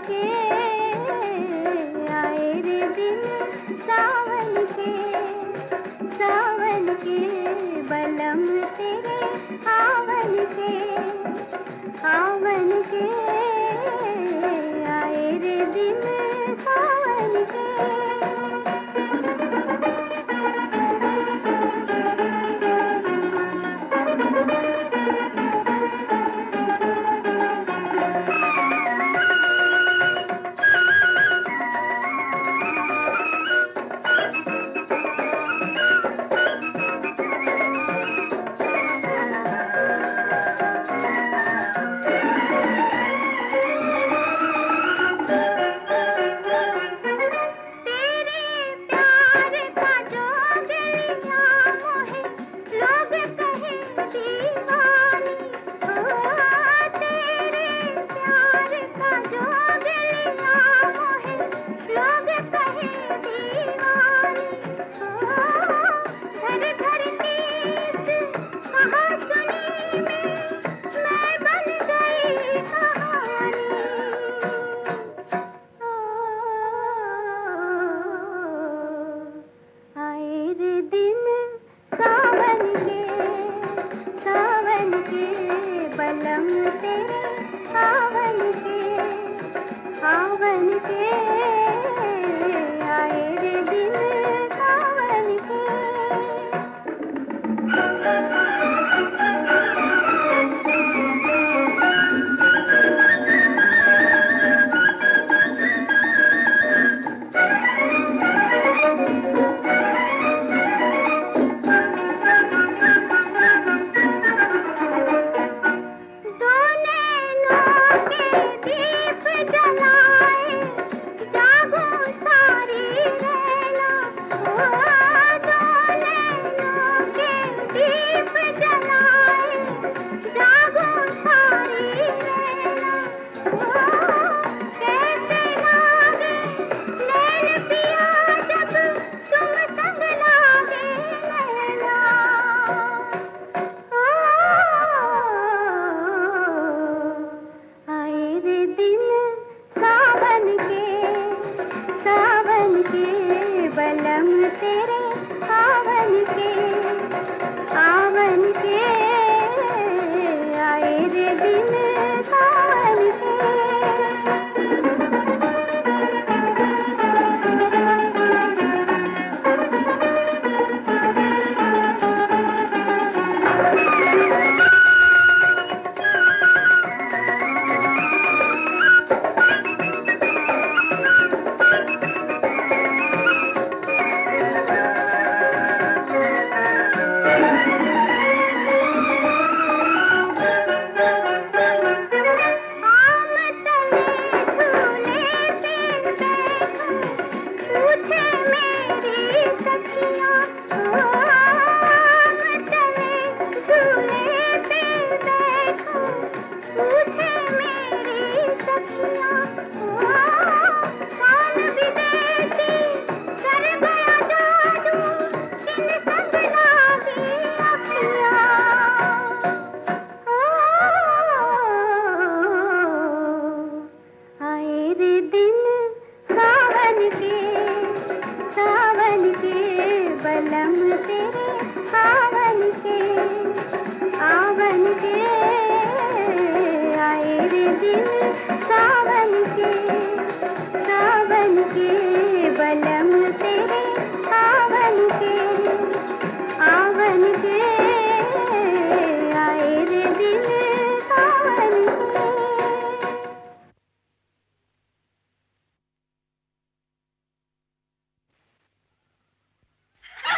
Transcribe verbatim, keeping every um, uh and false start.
के आए रे दिन सावन के, सावन के बलम तेरे आवन के, आवन के आए रे दिन सावन के। बलम तेरे आवन के, आवन के आए रे दिन सावन के। बलम तेरे आवन के, आवन के आए रे दिन सावन के। बलम तेरे आवन के, आवन के आए रे दिन सावन के, सावन के बलम तेरे आवन के।